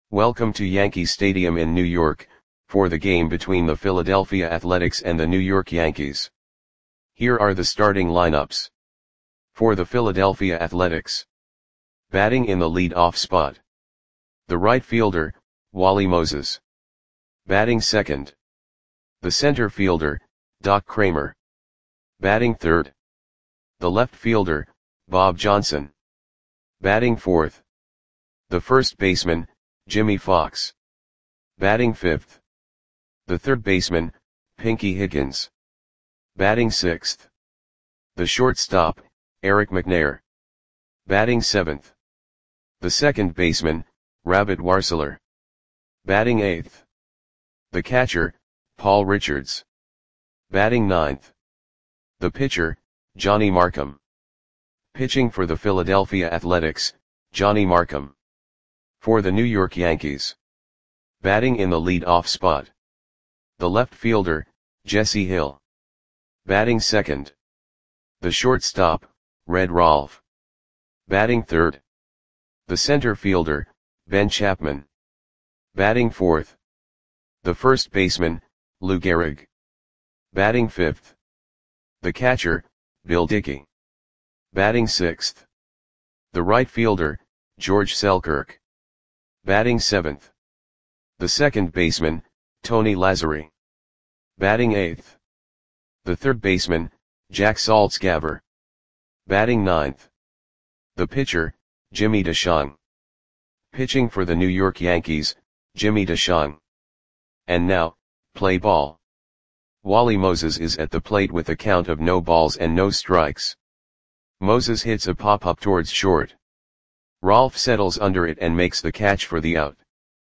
Welcome to Yankee Stadium in New York, for the game between the Philadelphia Athletics and the New York Yankees. Here are the starting lineups. For the Philadelphia Athletics. Batting in the lead-off spot. The right fielder, Wally Moses. Batting second. The center fielder, Doc Cramer. Batting third. The left fielder, Bob Johnson. Batting fourth. The first baseman, Jimmie Foxx. Batting fifth. The third baseman, Pinky Higgins. Batting sixth. The shortstop, Eric McNair. Batting seventh. The second baseman, Rabbit Warseler. Batting eighth. The catcher, Paul Richards. Batting ninth. The pitcher, Johnny Marcum. Pitching for the Philadelphia Athletics, Johnny Marcum. For the New York Yankees. Batting in the lead-off spot. The left fielder, Jesse Hill. Batting second. The shortstop, Red Rolfe. Batting third. The center fielder, Ben Chapman. Batting fourth. The first baseman, Lou Gehrig. Batting fifth. The catcher, Bill Dickey. Batting sixth. The right fielder, George Selkirk. Batting seventh. The second baseman, Tony Lazzeri. Batting eighth. The third baseman, Jack Saltzgaver. Batting ninth. The pitcher, Jimmy DeShong. Pitching for the New York Yankees, Jimmy DeShong. And now, play ball. Wally Moses is at the plate with a count of no balls and no strikes. Moses hits a pop-up towards short. Rolfe settles under it and makes the catch for the out.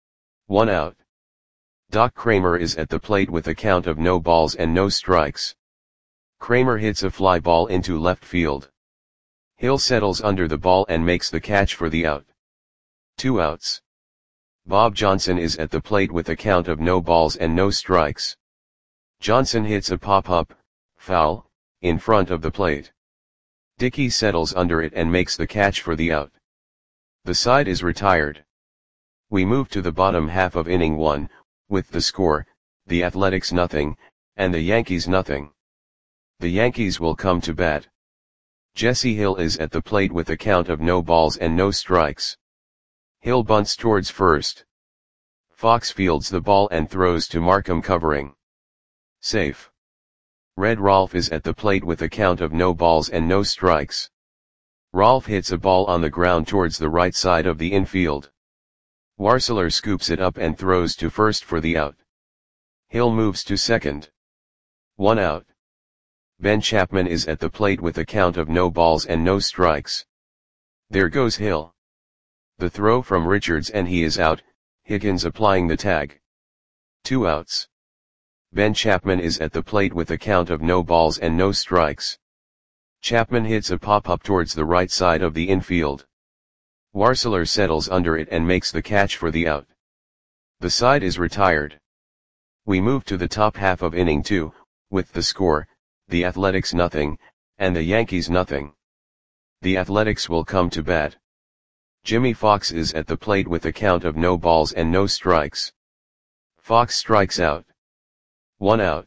1 out. Doc Cramer is at the plate with a count of no balls and no strikes. Cramer hits a fly ball into left field. Hill settles under the ball and makes the catch for the out. 2 outs. Bob Johnson is at the plate with a count of no balls and no strikes. Johnson hits a pop-up, foul, in front of the plate. Dickey settles under it and makes the catch for the out. The side is retired. We move to the bottom half of inning 1, with the score, the Athletics 0, and the Yankees 0. The Yankees will come to bat. Jesse Hill is at the plate with a count of no balls and no strikes. Hill bunts towards first. Foxx fields the ball and throws to Marcum covering. Safe. Red Rolfe is at the plate with a count of no balls and no strikes. Rolfe hits a ball on the ground towards the right side of the infield. Warseler scoops it up and throws to first for the out. Hill moves to second. 1 out. Ben Chapman is at the plate with a count of no balls and no strikes. There goes Hill. The throw from Richards and he is out, Higgins applying the tag. 2 outs. Ben Chapman is at the plate with a count of no balls and no strikes. Chapman hits a pop-up towards the right side of the infield. Warseler settles under it and makes the catch for the out. The side is retired. We move to the top half of inning 2, with the score, the Athletics 0, and the Yankees 0. The Athletics will come to bat. Jimmie Foxx is at the plate with a count of no balls and no strikes. Foxx strikes out. 1 out.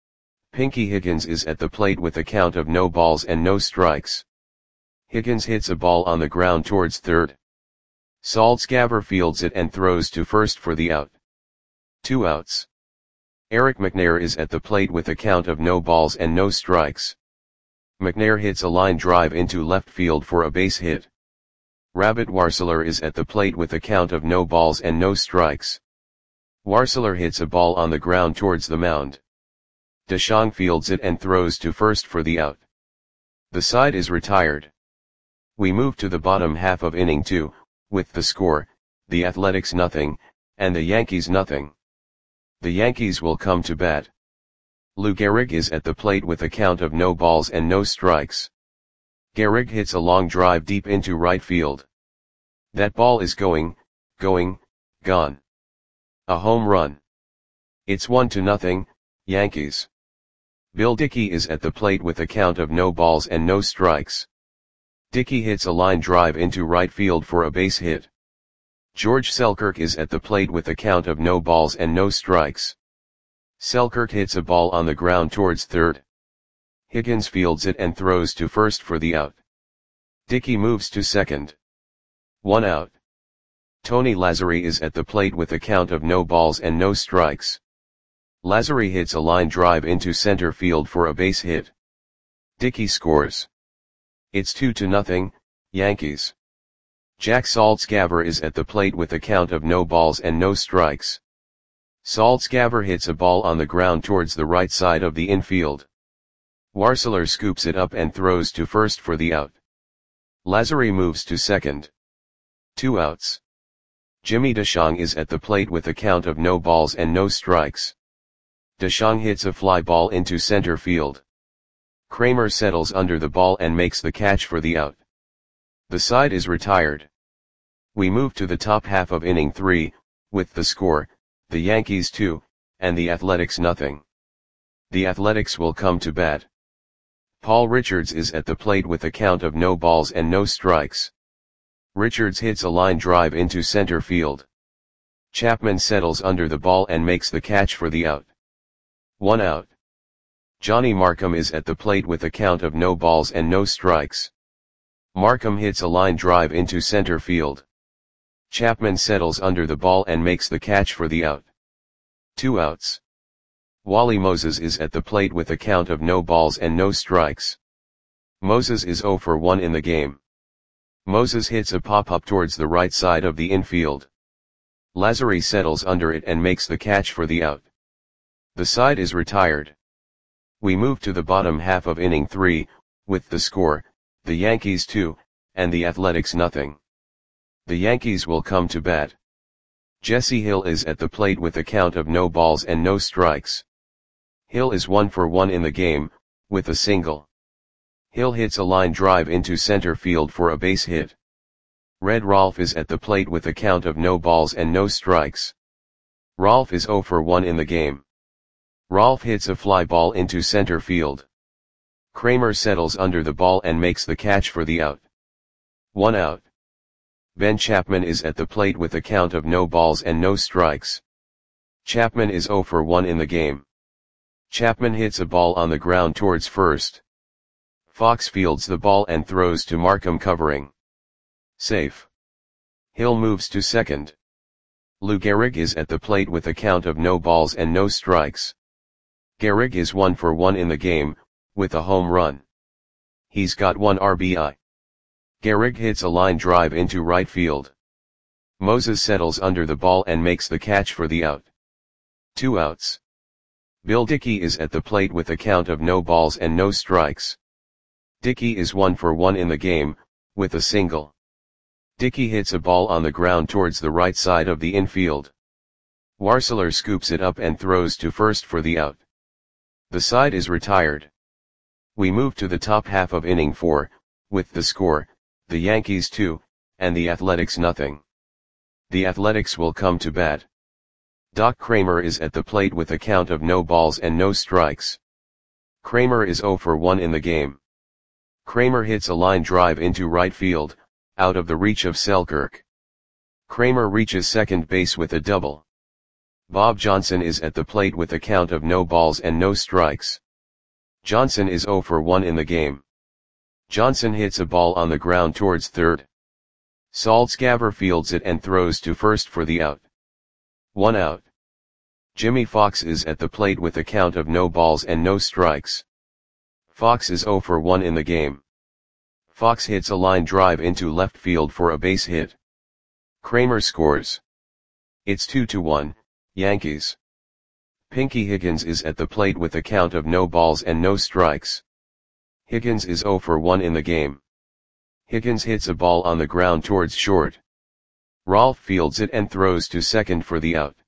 Pinky Higgins is at the plate with a count of no balls and no strikes. Higgins hits a ball on the ground towards third. Saltzgaver fields it and throws to first for the out. 2 outs. Eric McNair is at the plate with a count of no balls and no strikes. McNair hits a line drive into left field for a base hit. Rabbit Warseler is at the plate with a count of no balls and no strikes. Warseler hits a ball on the ground towards the mound. DeShong fields it and throws to first for the out. The side is retired. We move to the bottom half of inning 2, with the score, the Athletics 0, and the Yankees 0. The Yankees will come to bat. Lou Gehrig is at the plate with a count of no balls and no strikes. Gehrig hits a long drive deep into right field. That ball is gone. A home run. It's 1-0, Yankees. Bill Dickey is at the plate with a count of no balls and no strikes. Dickey hits a line drive into right field for a base hit. George Selkirk is at the plate with a count of no balls and no strikes. Selkirk hits a ball on the ground towards third. Higgins fields it and throws to first for the out. Dickey moves to second. 1 out. Tony Lazzari is at the plate with a count of no balls and no strikes. Lazzari hits a line drive into center field for a base hit. Dickey scores. It's 2-0, Yankees. Jack Saltzgaver is at the plate with a count of no balls and no strikes. Saltzgaver hits a ball on the ground towards the right side of the infield. Warseler scoops it up and throws to first for the out. Lazzari moves to second. 2 outs. Jimmy DeShong is at the plate with a count of no balls and no strikes. DeShong hits a fly ball into center field. Kramer settles under the ball and makes the catch for the out. The side is retired. We move to the top half of inning 3, with the score, the Yankees 2, and the Athletics nothing. The Athletics will come to bat. Paul Richards is at the plate with a count of no balls and no strikes. Richards hits a line drive into center field. Chapman settles under the ball and makes the catch for the out. 1 out. Johnny Markham is at the plate with a count of no balls and no strikes. Markham hits a line drive into center field. Chapman settles under the ball and makes the catch for the out. 2 outs. Wally Moses is at the plate with a count of no balls and no strikes. Moses is 0 for 1 in the game. Moses hits a pop-up towards the right side of the infield. Lazzari settles under it and makes the catch for the out. The side is retired. We move to the bottom half of inning 3, with the score, the Yankees 2, and the Athletics nothing. The Yankees will come to bat. Jesse Hill is at the plate with a count of no balls and no strikes. Hill is 1 for 1 in the game, with a single. Hill hits a line drive into center field for a base hit. Red Rolfe is at the plate with a count of no balls and no strikes. Rolfe is 0 for 1 in the game. Rolfe hits a fly ball into center field. Kramer settles under the ball and makes the catch for the out. 1 out. Ben Chapman is at the plate with a count of no balls and no strikes. Chapman is 0 for 1 in the game. Chapman hits a ball on the ground towards first. Fox fields the ball and throws to Markham covering. Safe. Hill moves to second. Lou Gehrig is at the plate with a count of no balls and no strikes. Gehrig is 1 for 1 in the game, with a home run. He's got 1 RBI. Gehrig hits a line drive into right field. Moses settles under the ball and makes the catch for the out. 2 outs. Bill Dickey is at the plate with a count of no balls and no strikes. Dickey is 1 for 1 in the game, with a single. Dickey hits a ball on the ground towards the right side of the infield. Warseler scoops it up and throws to first for the out. The side is retired. We move to the top half of inning 4, with the score, the Yankees 2, and the Athletics nothing. The Athletics will come to bat. Doc Kramer is at the plate with a count of no balls and no strikes. Kramer is 0 for 1 in the game. Kramer hits a line drive into right field, out of the reach of Selkirk. Kramer reaches second base with a double. Bob Johnson is at the plate with a count of no balls and no strikes. Johnson is 0 for 1 in the game. Johnson hits a ball on the ground towards third. Saltzgaver fields it and throws to first for the out. 1 out. Jimmy Fox is at the plate with a count of no balls and no strikes. Fox is 0 for 1 in the game. Fox hits a line drive into left field for a base hit. Kramer scores. It's 2-1, Yankees. Pinky Higgins is at the plate with a count of no balls and no strikes. Higgins is 0 for 1 in the game. Higgins hits a ball on the ground towards short. Rolfe fields it and throws to second for the out.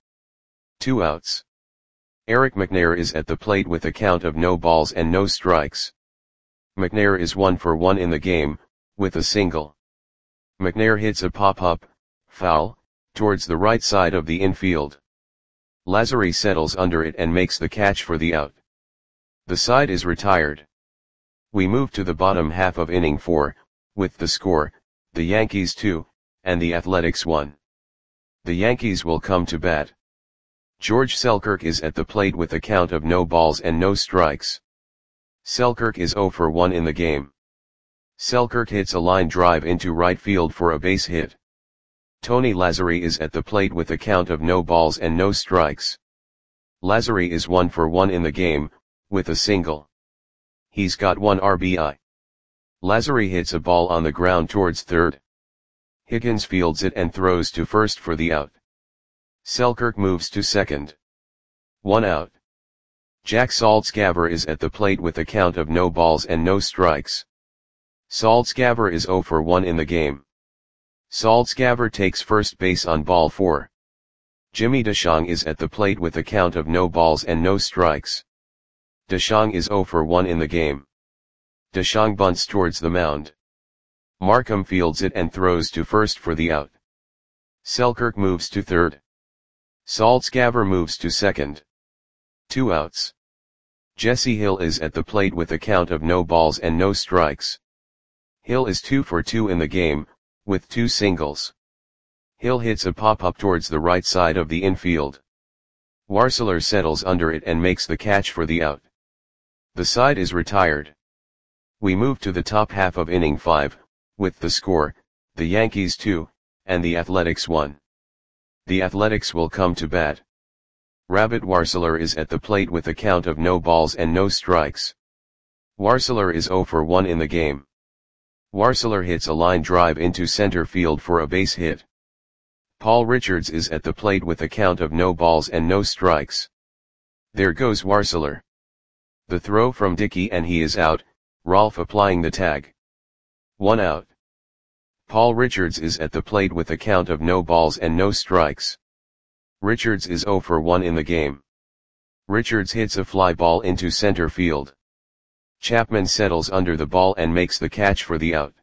2 outs. Eric McNair is at the plate with a count of no balls and no strikes. McNair is 1 for 1 in the game, with a single. McNair hits a pop-up, foul, towards the right side of the infield. Lazzari settles under it and makes the catch for the out. The side is retired. We move to the bottom half of inning 4, with the score, the Yankees 2, and the Athletics 1. The Yankees will come to bat. George Selkirk is at the plate with a count of no balls and no strikes. Selkirk is 0 for 1 in the game. Selkirk hits a line drive into right field for a base hit. Tony Lazzeri is at the plate with a count of no balls and no strikes. Lazzeri is 1 for 1 in the game, with a single. He's got 1 RBI. Lazzeri hits a ball on the ground towards third. Higgins fields it and throws to first for the out. Selkirk moves to second. 1 out. Jack Saltzgaver is at the plate with a count of no balls and no strikes. Saltzgaver is 0 for 1 in the game. Saltzgaver takes first base on ball 4. Jimmy DeShong is at the plate with a count of no balls and no strikes. DeShong is 0 for 1 in the game. DeShong bunts towards the mound. Markham fields it and throws to first for the out. Selkirk moves to third. Saltzgaver moves to second. 2 outs. Jesse Hill is at the plate with a count of no balls and no strikes. Hill is 2 for 2 in the game, with 2 singles. Hill hits a pop-up towards the right side of the infield. Warseler settles under it and makes the catch for the out. The side is retired. We move to the top half of inning 5, with the score, the Yankees 2, and the Athletics 1. The Athletics will come to bat. Rabbit Warseler is at the plate with a count of no balls and no strikes. Warseler is 0 for 1 in the game. Warseler hits a line drive into center field for a base hit. Paul Richards is at the plate with a count of no balls and no strikes. There goes Warseler. The throw from Dickey and he is out, Rolfe applying the tag. 1 out. Paul Richards is at the plate with a count of no balls and no strikes. Richards is 0 for 1 in the game. Richards hits a fly ball into center field. Chapman settles under the ball and makes the catch for the out.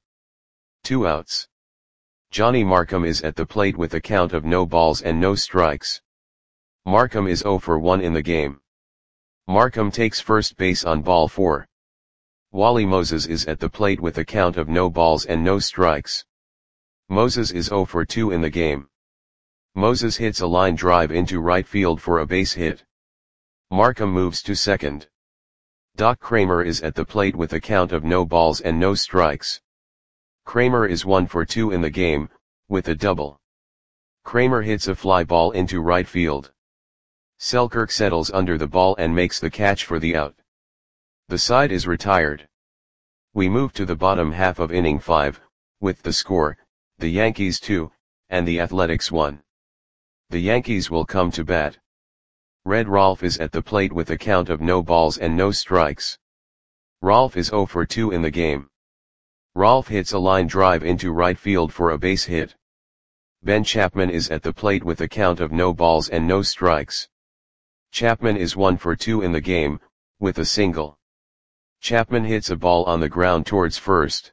2 outs. Johnny Markham is at the plate with a count of no balls and no strikes. Markham is 0 for 1 in the game. Markham takes first base on ball 4. Wally Moses is at the plate with a count of no balls and no strikes. Moses is 0 for 2 in the game. Moses hits a line drive into right field for a base hit. Markham moves to second. Doc Kramer is at the plate with a count of no balls and no strikes. Kramer is 1 for 2 in the game, with a double. Kramer hits a fly ball into right field. Selkirk settles under the ball and makes the catch for the out. The side is retired. We move to the bottom half of inning 5, with the score, the Yankees 2, and the Athletics 1. The Yankees will come to bat. Red Rolfe is at the plate with a count of no balls and no strikes. Rolfe is 0 for 2 in the game. Rolfe hits a line drive into right field for a base hit. Ben Chapman is at the plate with a count of no balls and no strikes. Chapman is 1 for 2 in the game, with a single. Chapman hits a ball on the ground towards first.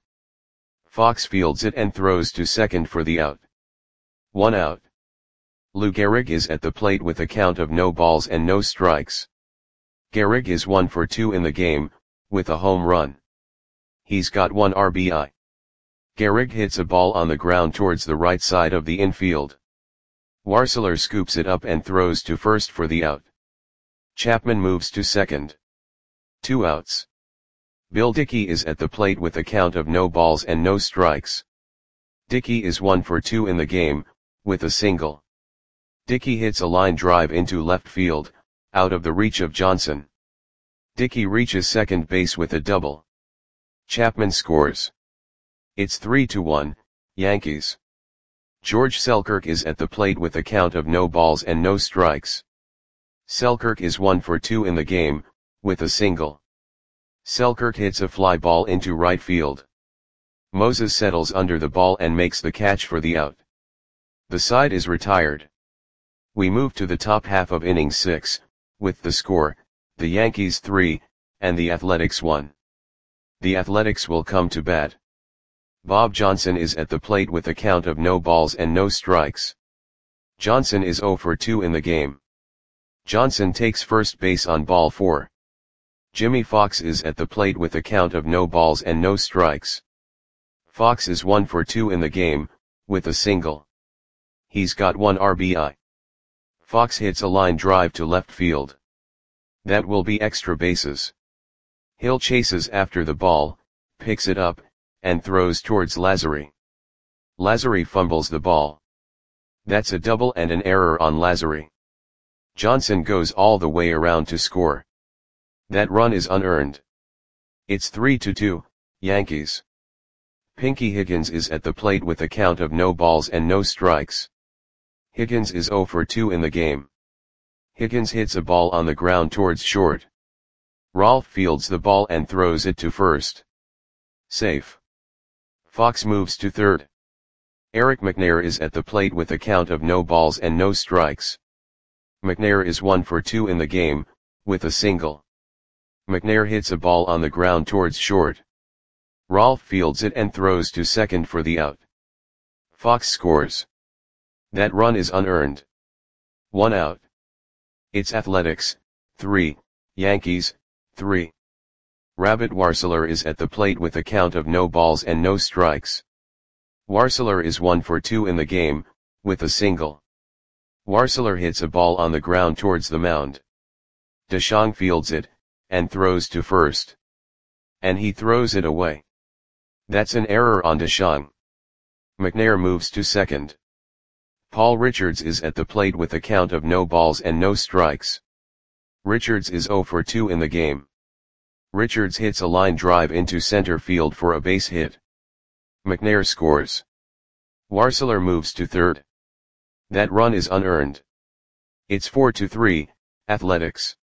Fox fields it and throws to second for the out. 1 out. Lou Gehrig is at the plate with a count of no balls and no strikes. Gehrig is 1 for 2 in the game, with a home run. He's got 1 RBI. Gehrig hits a ball on the ground towards the right side of the infield. Warseler scoops it up and throws to first for the out. Chapman moves to second. 2 outs. Bill Dickey is at the plate with a count of no balls and no strikes. Dickey is 1 for 2 in the game, with a single. Dickey hits a line drive into left field, out of the reach of Johnson. Dickey reaches second base with a double. Chapman scores. It's 3-1, Yankees. George Selkirk is at the plate with a count of no balls and no strikes. Selkirk is 1 for 2 in the game, with a single. Selkirk hits a fly ball into right field. Moses settles under the ball and makes the catch for the out. The side is retired. We move to the top half of inning 6, with the score, the Yankees 3, and the Athletics 1. The Athletics will come to bat. Bob Johnson is at the plate with a count of no balls and no strikes. Johnson is 0 for 2 in the game. Johnson takes first base on ball 4. Jimmy Fox is at the plate with a count of no balls and no strikes. Fox is 1 for 2 in the game, with a single. He's got 1 RBI. Fox hits a line drive to left field. That will be extra bases. Hill chases after the ball, picks it up, and throws towards Lazary. Lazary fumbles the ball. That's a double and an error on Lazary. Johnson goes all the way around to score. That run is unearned. It's 3-2, Yankees. Pinky Higgins is at the plate with a count of no balls and no strikes. Higgins is 0 for 2 in the game. Higgins hits a ball on the ground towards short. Rolfe fields the ball and throws it to first. Safe. Fox moves to third. Eric McNair is at the plate with a count of no balls and no strikes. McNair is 1 for 2 in the game, with a single. McNair hits a ball on the ground towards short. Rolfe fields it and throws to second for the out. Fox scores. That run is unearned. 1 out. It's Athletics, 3, Yankees, 3. Rabbit Warseler is at the plate with a count of no balls and no strikes. Warseler is 1 for 2 in the game, with a single. Warseler hits a ball on the ground towards the mound. DeShong fields it, and throws to first. And he throws it away. That's an error on DeShong. McNair moves to second. Paul Richards is at the plate with a count of no balls and no strikes. Richards is 0 for 2 in the game. Richards hits a line drive into center field for a base hit. McNair scores. Warseler moves to third. That run is unearned. It's 4-3, Athletics.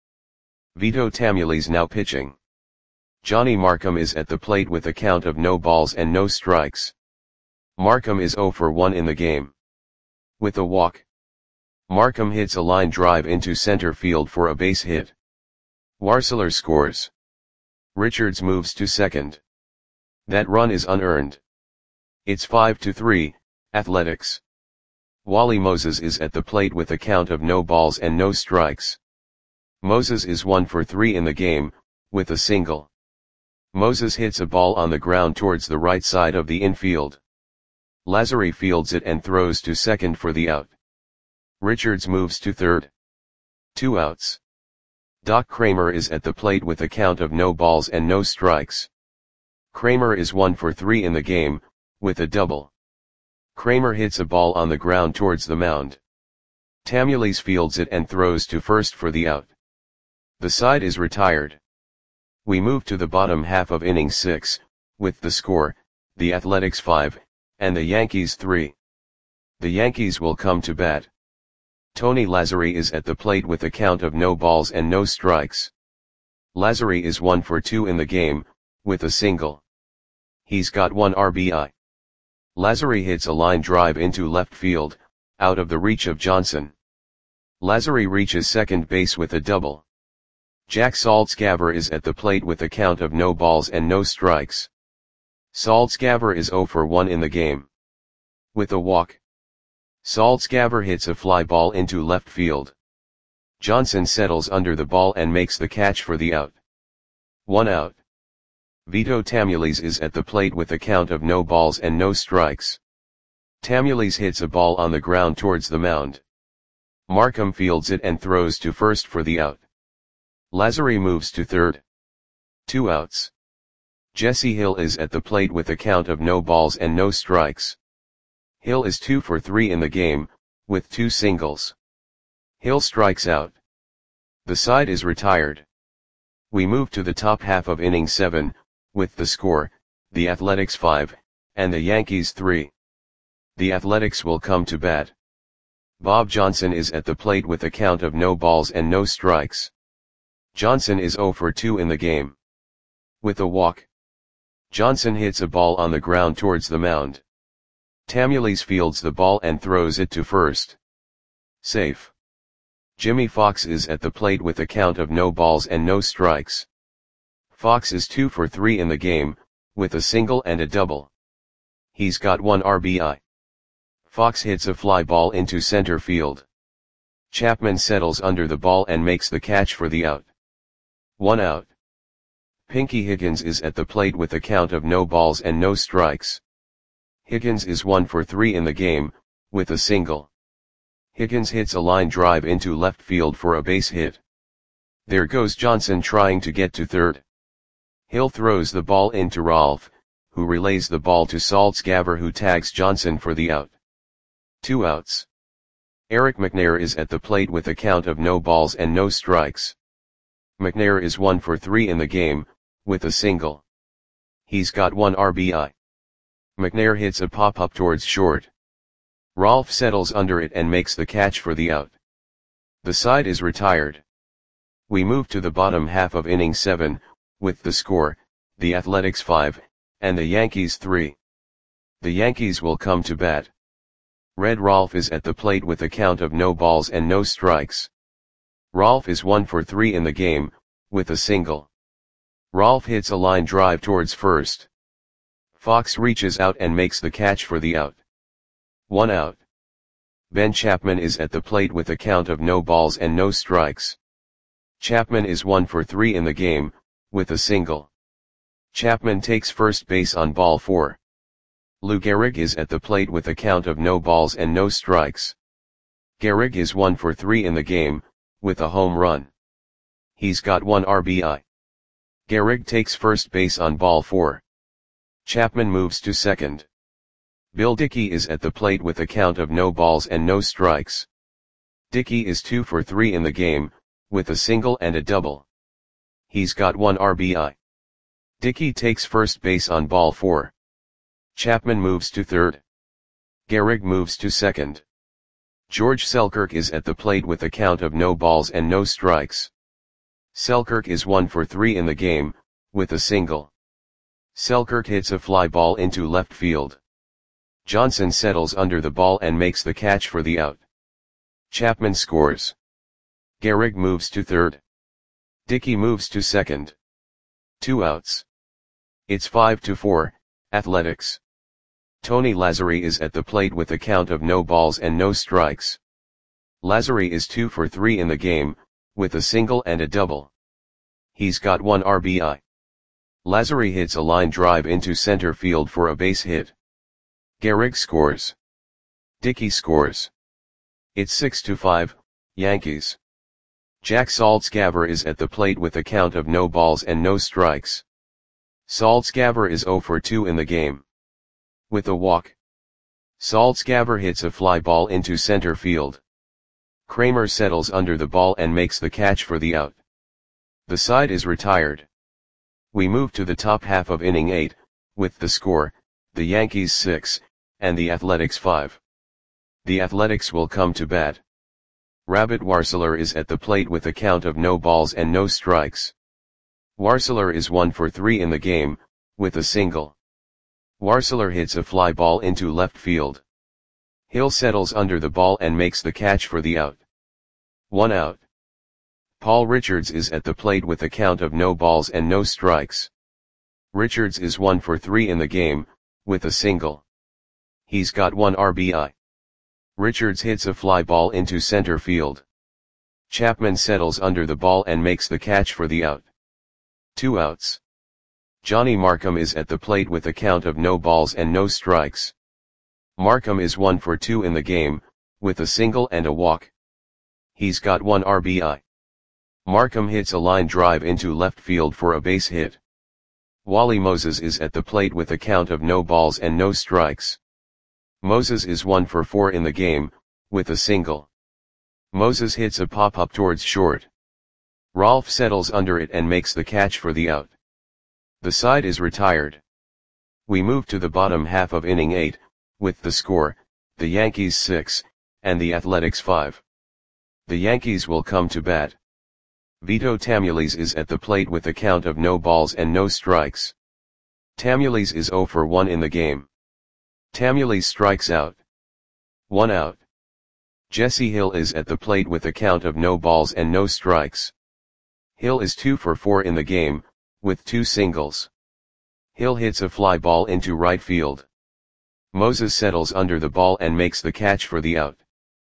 Vito Tamules now pitching. Johnny Markham is at the plate with a count of no balls and no strikes. Markham is 0 for 1 in the game. With a walk. Markham hits a line drive into center field for a base hit. Warseler scores. Richards moves to second. That run is unearned. It's 5-3, Athletics. Wally Moses is at the plate with a count of no balls and no strikes. Moses is 1 for 3 in the game, with a single. Moses hits a ball on the ground towards the right side of the infield. Lazary fields it and throws to second for the out. Richards moves to third. 2 outs. Doc Kramer is at the plate with a count of no balls and no strikes. Kramer is 1 for 3 in the game, with a double. Kramer hits a ball on the ground towards the mound. Tamules fields it and throws to first for the out. The side is retired. We move to the bottom half of inning 6, with the score, the Athletics 5, and the Yankees 3. The Yankees will come to bat. Tony Lazary is at the plate with a count of no balls and no strikes. Lazary is 1 for 2 in the game, with a single. He's got 1 RBI. Lazary hits a line drive into left field, out of the reach of Johnson. Lazary reaches second base with a double. Jack Saltzgaver is at the plate with a count of no balls and no strikes. Saltzgaver is 0 for 1 in the game. With a walk. Saltzgaver hits a fly ball into left field. Johnson settles under the ball and makes the catch for the out. 1 out. Vito Tamules is at the plate with a count of no balls and no strikes. Tamules hits a ball on the ground towards the mound. Markham fields it and throws to first for the out. Lazary moves to third. 2 outs. Jesse Hill is at the plate with a count of no balls and no strikes. Hill is 2 for 3 in the game, with 2 singles. Hill strikes out. The side is retired. We move to the top half of inning 7, with the score, the Athletics 5, and the Yankees 3. The Athletics will come to bat. Bob Johnson is at the plate with a count of no balls and no strikes. Johnson is 0 for 2 in the game. With a walk. Johnson hits a ball on the ground towards the mound. Tamules fields the ball and throws it to first. Safe. Jimmy Fox is at the plate with a count of no balls and no strikes. Fox is 2 for 3 in the game, with a single and a double. He's got 1 RBI. Fox hits a fly ball into center field. Chapman settles under the ball and makes the catch for the out. 1 out. Pinky Higgins is at the plate with a count of no balls and no strikes. Higgins is 1 for 3 in the game, with a single. Higgins hits a line drive into left field for a base hit. There goes Johnson trying to get to third. Hill throws the ball into Rolfe, who relays the ball to Saltzgaver, who tags Johnson for the out. 2 outs. Eric McNair is at the plate with a count of no balls and no strikes. McNair is 1 for 3 in the game, with a single. He's got 1 RBI. McNair hits a pop-up towards short. Rolfe settles under it and makes the catch for the out. The side is retired. We move to the bottom half of inning 7, with the score, the Athletics 5, and the Yankees 3. The Yankees will come to bat. Red Rolfe is at the plate with a count of no balls and no strikes. Rolfe is 1 for 3 in the game, with a single. Rolfe hits a line drive towards first. Fox reaches out and makes the catch for the out. 1 out. Ben Chapman is at the plate with a count of no balls and no strikes. Chapman is 1 for 3 in the game, with a single. Chapman takes first base on ball 4. Lou Gehrig is at the plate with a count of no balls and no strikes. Gehrig is 1 for 3 in the game, with a home run. He's got 1 RBI. Gehrig takes first base on ball 4. Chapman moves to second. Bill Dickey is at the plate with a count of no balls and no strikes. Dickey is 2 for 3 in the game, with a single and a double. He's got 1 RBI. Dickey takes first base on ball 4. Chapman moves to third. Gehrig moves to second. George Selkirk is at the plate with a count of no balls and no strikes. Selkirk is 1 for 3 in the game, with a single. Selkirk hits a fly ball into left field. Johnson settles under the ball and makes the catch for the out. Chapman scores. Gehrig moves to third. Dickey moves to second. 2 outs. It's 5-4, Athletics. Tony Lazzeri is at the plate with a count of no balls and no strikes. Lazzeri is 2 for 3 in the game, with a single and a double. He's got 1 RBI. Lazzeri hits a line drive into center field for a base hit. Gehrig scores. Dickey scores. It's 6-5, Yankees. Jack Saltzgaver is at the plate with a count of no balls and no strikes. Saltzgaver is 0 for 2 in the game. With a walk. Saltzgaver hits a fly ball into center field. Kramer settles under the ball and makes the catch for the out. The side is retired. We move to the top half of inning 8, with the score, the Yankees 6, and the Athletics 5. The Athletics will come to bat. Rabbit Warseler is at the plate with a count of no balls and no strikes. Warseler is 1 for 3 in the game, with a single. Warseler hits a fly ball into left field. Hill settles under the ball and makes the catch for the out. 1 out. Paul Richards is at the plate with a count of no balls and no strikes. Richards is 1 for 3 in the game, with a single. He's got 1 RBI. Richards hits a fly ball into center field. Chapman settles under the ball and makes the catch for the out. 2 outs. Johnny Markham is at the plate with a count of no balls and no strikes. Markham is 1 for 2 in the game, with a single and a walk. He's got 1 RBI. Markham hits a line drive into left field for a base hit. Wally Moses is at the plate with a count of no balls and no strikes. Moses is 1 for 4 in the game, with a single. Moses hits a pop-up towards short. Rolfe settles under it and makes the catch for the out. The side is retired. We move to the bottom half of inning 8, with the score, the Yankees 6, and the Athletics 5. The Yankees will come to bat. Vito Tamules is at the plate with a count of no balls and no strikes. Tamules is 0 for 1 in the game. Tamules strikes out. 1 out. Jesse Hill is at the plate with a count of no balls and no strikes. Hill is 2 for 4 in the game, with 2 singles. Hill hits a fly ball into right field. Moses settles under the ball and makes the catch for the out.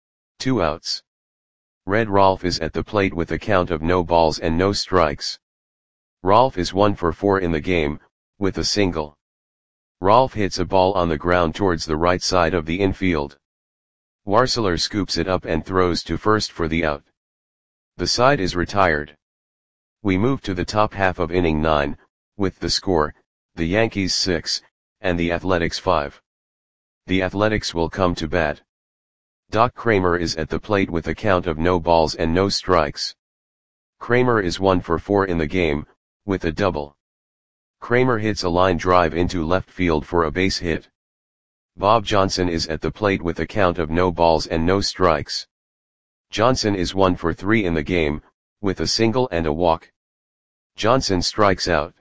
2 outs. Red Rolfe is at the plate with a count of no balls and no strikes. Rolfe is 1 for 4 in the game, with a single. Rolfe hits a ball on the ground towards the right side of the infield. Warseler scoops it up and throws to first for the out. The side is retired. We move to the top half of inning 9, with the score, the Yankees 6, and the Athletics 5. The Athletics will come to bat. Doc Kramer is at the plate with a count of no balls and no strikes. Kramer is 1 for 4 in the game, with a double. Kramer hits a line drive into left field for a base hit. Bob Johnson is at the plate with a count of no balls and no strikes. Johnson is 1 for 3 in the game, with a single and a walk. Johnson strikes out.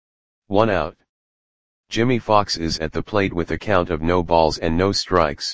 1 out. Jimmy Fox is at the plate with a count of no balls and no strikes.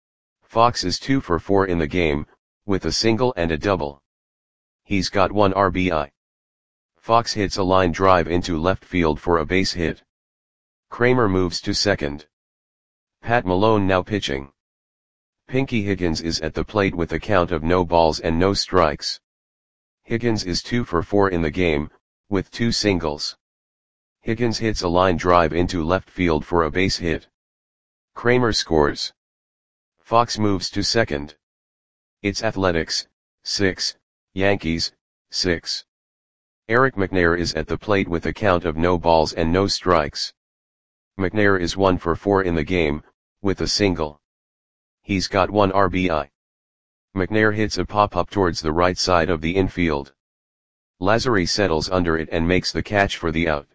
Fox is 2 for 4 in the game, with a single and a double. He's got 1 RBI. Fox hits a line drive into left field for a base hit. Kramer moves to second. Pat Malone now pitching. Pinky Higgins is at the plate with a count of no balls and no strikes. Higgins is 2 for 4 in the game, with 2 singles. Higgins hits a line drive into left field for a base hit. Kramer scores. Fox moves to second. It's Athletics, 6, Yankees, 6. Eric McNair is at the plate with a count of no balls and no strikes. McNair is 1 for 4 in the game, with a single. He's got 1 RBI. McNair hits a pop-up towards the right side of the infield. Lazary settles under it and makes the catch for the out.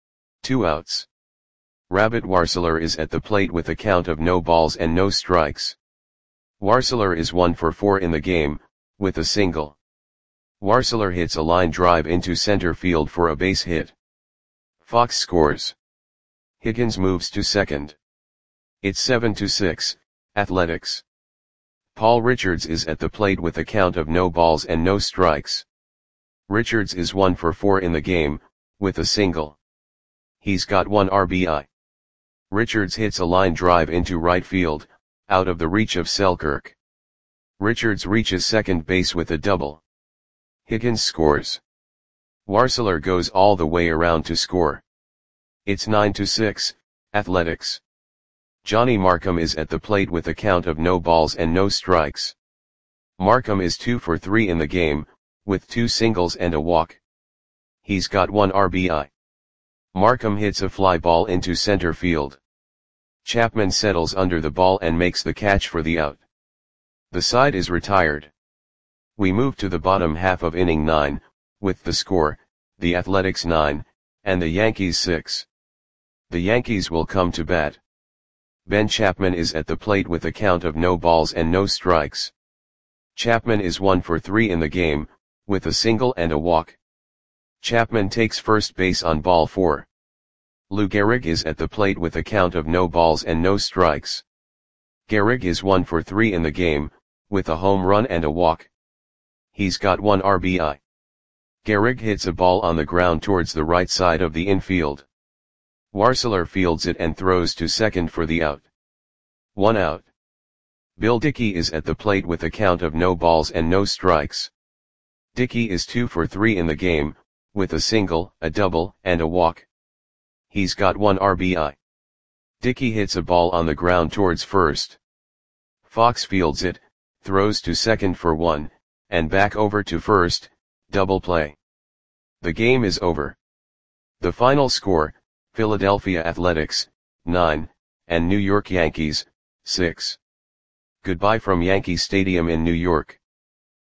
2 outs. Rabbit Warseler is at the plate with a count of no balls and no strikes. Warseler is 1 for 4 in the game, with a single. Warseler hits a line drive into center field for a base hit. Fox scores. Higgins moves to second. It's 7-6, Athletics. Paul Richards is at the plate with a count of no balls and no strikes. Richards is 1 for 4 in the game, with a single. He's got 1 RBI. Richards hits a line drive into right field, out of the reach of Selkirk. Richards reaches second base with a double. Higgins scores. Warseler goes all the way around to score. It's 9-6, Athletics. Johnny Markham is at the plate with a count of no balls and no strikes. Markham is 2 for 3 in the game, with 2 singles and a walk. He's got 1 RBI. Markham hits a fly ball into center field. Chapman settles under the ball and makes the catch for the out. The side is retired. We move to the bottom half of inning 9, with the score, the Athletics 9, and the Yankees 6. The Yankees will come to bat. Ben Chapman is at the plate with a count of no balls and no strikes. Chapman is 1 for 3 in the game, with a single and a walk. Chapman takes first base on ball 4. Lou Gehrig is at the plate with a count of no balls and no strikes. Gehrig is 1 for 3 in the game, with a home run and a walk. He's got 1 RBI. Gehrig hits a ball on the ground towards the right side of the infield. Warseler fields it and throws to second for the out. 1 out. Bill Dickey is at the plate with a count of no balls and no strikes. Dickey is 2 for 3 in the game, with a single, a double, and a walk. He's got 1 RBI. Dickey hits a ball on the ground towards first. Fox fields it, throws to second for 1, and back over to first, double play. The game is over. The final score, Philadelphia Athletics, 9, and New York Yankees, 6. Goodbye from Yankee Stadium in New York.